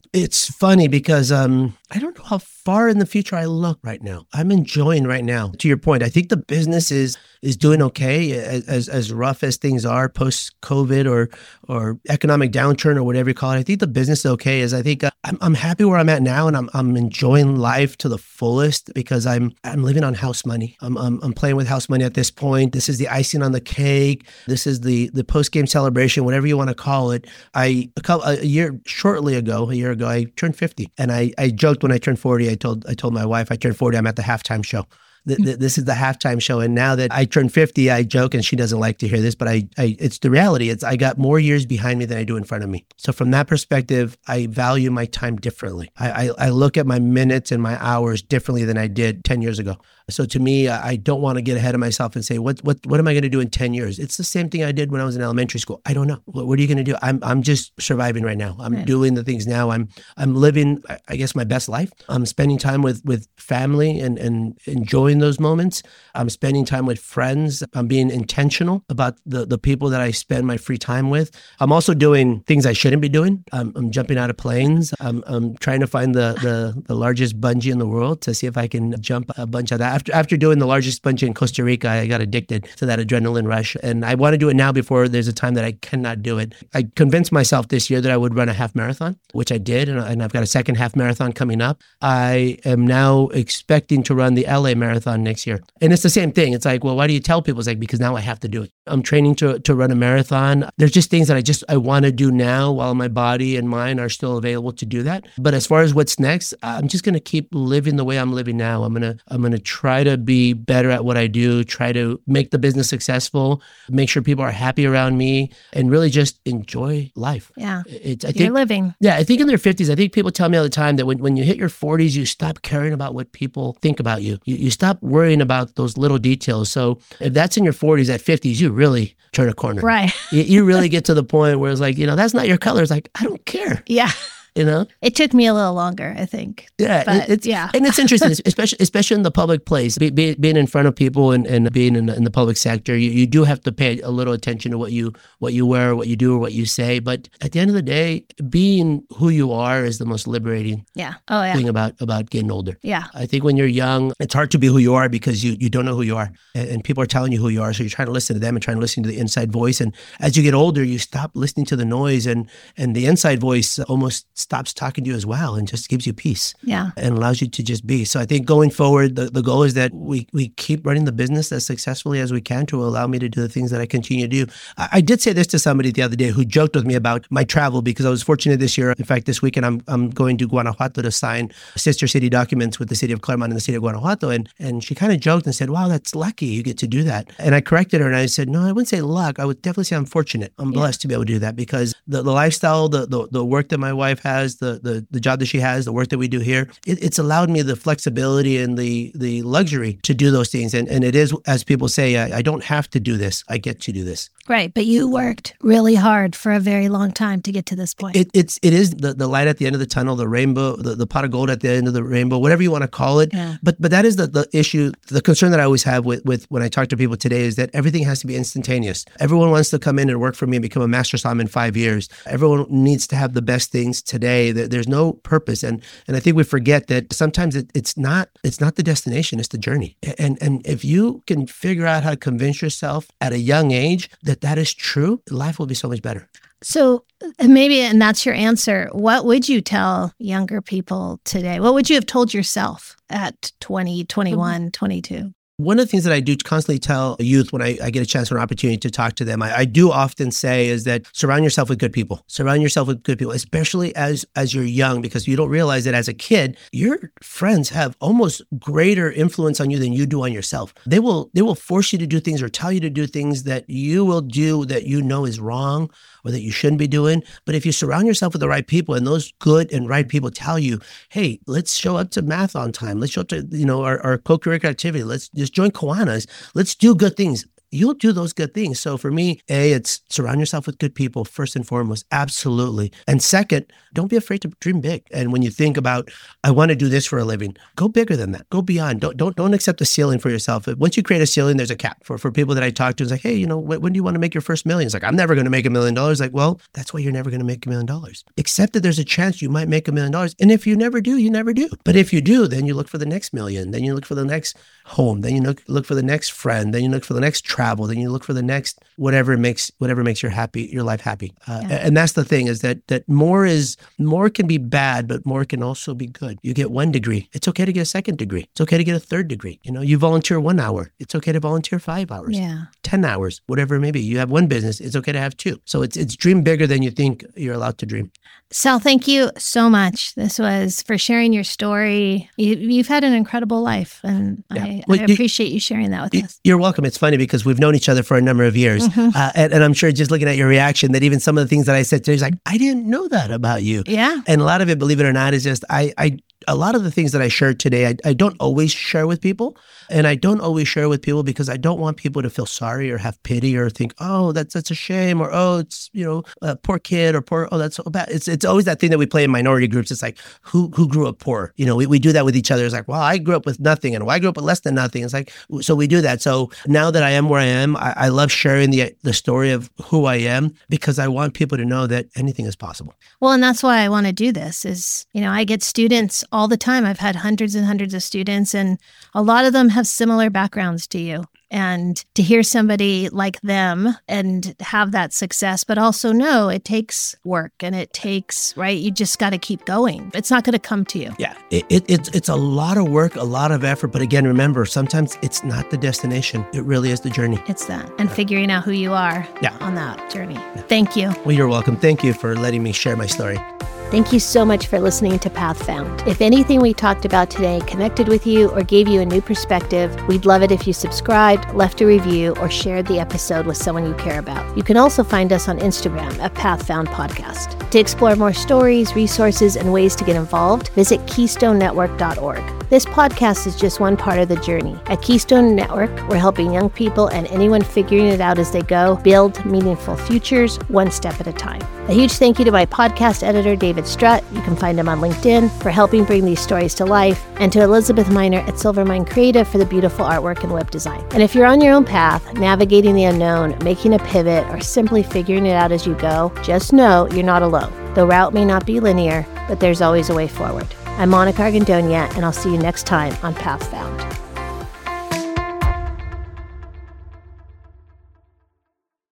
It's funny because um, I don't know how far in the future I look right now. I'm enjoying right now. To your point, I think the business is is doing okay, as as rough as things are post COVID or or economic downturn or whatever you call it. I think the business is okay. Is I think uh, I'm I'm happy where I'm at now, and I'm I'm enjoying life to the fullest because I'm I'm living on house money. I'm I'm, I'm playing with house money at this point. This is the icing on the cake. This is the the post game celebration, whatever you want to call it. I a couple a year shortly ago, a year ago, I turned fifty, and I I joked when I turned forty. I told I told my wife I turned forty. I'm at the halftime show. This is the halftime show. And now that I turned fifty, I joke, and she doesn't like to hear this, but I, I, it's the reality. It's I got more years behind me than I do in front of me. So from that perspective, I value my time differently. I, I, I look at my minutes and my hours differently than I did ten years ago. So to me, I don't want to get ahead of myself and say, what what what am I going to do in ten years? It's the same thing I did when I was in elementary school. I don't know. What, what are you going to do? I'm I'm just surviving right now. I'm right. doing the things now. I'm I'm living, I guess, my best life. I'm spending time with, with family and, and enjoying those moments. I'm spending time with friends. I'm being intentional about the, the people that I spend my free time with. I'm also doing things I shouldn't be doing. I'm, I'm jumping out of planes. I'm, I'm trying to find the, the, the largest bungee in the world to see if I can jump a bunch of that. After after doing the largest bungee in Costa Rica, I got addicted to that adrenaline rush. And I want to do it now before there's a time that I cannot do it. I convinced myself this year that I would run a half marathon, which I did. And, and I've got a second half marathon coming up. I am now expecting to run the L A marathon next year. And it's the same thing. It's like, well, why do you tell people? It's like, because now I have to do it. I'm training to, to run a marathon. There's just things that I just, I want to do now while my body and mind are still available to do that. But as far as what's next, I'm just going to keep living the way I'm living now. I'm going to, I'm going to try to be better at what I do, try to make the business successful, make sure people are happy around me, and really just enjoy life. Yeah. It's, I You're think, living. Yeah. I think in their fifties, I think people tell me all the time that when, when you hit your forties, you stop caring about what people think about you. You, you stop worrying about those little details. So if that's in your forties, at fifties, you really turn a corner. Right. you, you really get to the point where it's like, you know, that's not your color. It's like, I don't care. Yeah. You know, it took me a little longer, I think. Yeah, but, it's yeah, and it's interesting, especially especially in the public place, be, be, being in front of people and, and being in the, in the public sector. You, you do have to pay a little attention to what you what you wear, what you do, or what you say. But at the end of the day, being who you are is the most liberating. Yeah. Oh yeah. Thing about about getting older. Yeah. I think when you're young, it's hard to be who you are because you you don't know who you are, and, and people are telling you who you are. So you're trying to listen to them and trying to listen to the inside voice. And as you get older, you stop listening to the noise, and and the inside voice almost stops talking to you as well and just gives you peace. Yeah. And allows you to just be. So I think going forward, the, the goal is that we we keep running the business as successfully as we can to allow me to do the things that I continue to do. I, I did say this to somebody the other day who joked with me about my travel because I was fortunate this year. In fact, this weekend I'm I'm going to Guanajuato to sign sister city documents with the city of Claremont and the city of Guanajuato. And and she kind of joked and said, wow, that's lucky you get to do that. And I corrected her and I said, no, I wouldn't say luck. I would definitely say I'm fortunate. I'm blessed yeah. to be able to do that because the, the lifestyle, the, the the work that my wife has, the the the job that she has, the work that we do here, it, it's allowed me the flexibility and the the luxury to do those things. And and it is, as people say, I, I don't have to do this. I get to do this. Right. But you worked really hard for a very long time to get to this point. It, it's, it is the, the light at the end of the tunnel, the rainbow, the, the pot of gold at the end of the rainbow, whatever you want to call it. Yeah. But but that is the, the issue, the concern that I always have with, with when I talk to people today is that everything has to be instantaneous. Everyone wants to come in and work for me and become a master som in five years. Everyone needs to have the best things today. There's no purpose. And and I think we forget that sometimes it, it's not it's not the destination, it's the journey. And and if you can figure out how to convince yourself at a young age that that is true, life will be so much better. So maybe, and that's your answer, what would you tell younger people today? What would you have told yourself at twenty, twenty-one, twenty-two? One of the things that I do constantly tell youth when I, I get a chance or an opportunity to talk to them, I, I do often say is that surround yourself with good people. Surround yourself with good people, especially as as you're young, because you don't realize that as a kid, your friends have almost greater influence on you than you do on yourself. They will they will force you to do things or tell you to do things that you will do that you know is wrong or that you shouldn't be doing. But if you surround yourself with the right people and those good and right people tell you, hey, let's show up to math on time. Let's show up to, you know, our, our co-curricular activity. Let's just join Kiwanis. Let's do good things. you'll do those good things. So for me, A, it's surround yourself with good people, first and foremost. Absolutely. And second, don't be afraid to dream big. And when you think about, I want to do this for a living, go bigger than that. Go beyond. Don't don't don't accept a ceiling for yourself. Once you create a ceiling, there's a cap. For for people that I talk to, it's like, hey, you know, when, when do you want to make your first million? It's like, I'm never going to make a million dollars. Like, well, that's why you're never going to make a million dollars. Accept that there's a chance you might make a million dollars. And if you never do, you never do. But if you do, then you look for the next million. Then you look for the next home. Then you look look for the next friend. Then you look for the next travel. Then you look for the next whatever makes whatever makes your happy your life happy. Uh, yeah. And that's the thing, is that that more is more can be bad, but more can also be good. You get one degree. It's okay to get a second degree. It's okay to get a third degree. You know, you volunteer one hour. It's okay to volunteer five hours. Yeah. ten hours, whatever it may be. You have one business. It's okay to have two. So it's it's dream bigger than you think you're allowed to dream. Sal, thank you so much. This was for sharing your story. You, you've had an incredible life, and yeah. I, well, I appreciate you, you sharing that with you, us. You're welcome. It's funny because we've known each other for a number of years. Mm-hmm. Uh, and, and I'm sure just looking at your reaction that even some of the things that I said today is like, I didn't know that about you. Yeah. And a lot of it, believe it or not, is just I, I a lot of the things that I shared today, I, I don't always share with people. And I don't always share with people because I don't want people to feel sorry or have pity or think, oh, that's that's a shame, or oh, it's, you know, a poor kid, or poor, oh, that's so bad. It's it's always that thing that we play in minority groups. It's like, who who grew up poor? You know, we, we do that with each other. It's like, well, I grew up with nothing, and well, I grew up with less than nothing. It's like, so we do that. So now that I am where I am, I, I love sharing the the story of who I am because I want people to know that anything is possible. Well, and that's why I want to do this is, you know, I get students all the time. I've had hundreds and hundreds of students, and a lot of them have similar backgrounds to you. And to hear somebody like them and have that success, but also know it takes work and it takes, right? You just got to keep going. It's not going to come to you. Yeah, it, it, it's it's a lot of work, a lot of effort. But again, remember, sometimes it's not the destination. It really is the journey. It's that. And figuring out who you are yeah. on that journey. Yeah. Thank you. Well, you're welcome. Thank you for letting me share my story. Thank you so much for listening to Path Found. If anything we talked about today connected with you or gave you a new perspective, we'd love it if you subscribed, left a review, or shared the episode with someone you care about. You can also find us on Instagram at Path Found Podcast. To explore more stories, resources, and ways to get involved, visit keystone network dot org. This podcast is just one part of the journey. At Keystone Network, we're helping young people and anyone figuring it out as they go build meaningful futures one step at a time. A huge thank you to my podcast editor, David Strutt. You can find him on LinkedIn for helping bring these stories to life, and to Elizabeth Miner at Silvermine Creative for the beautiful artwork and web design. And if you're on your own path, navigating the unknown, making a pivot, or simply figuring it out as you go, just know you're not alone. The route may not be linear, but there's always a way forward. I'm Monica Argandonia, and I'll see you next time on Path Found.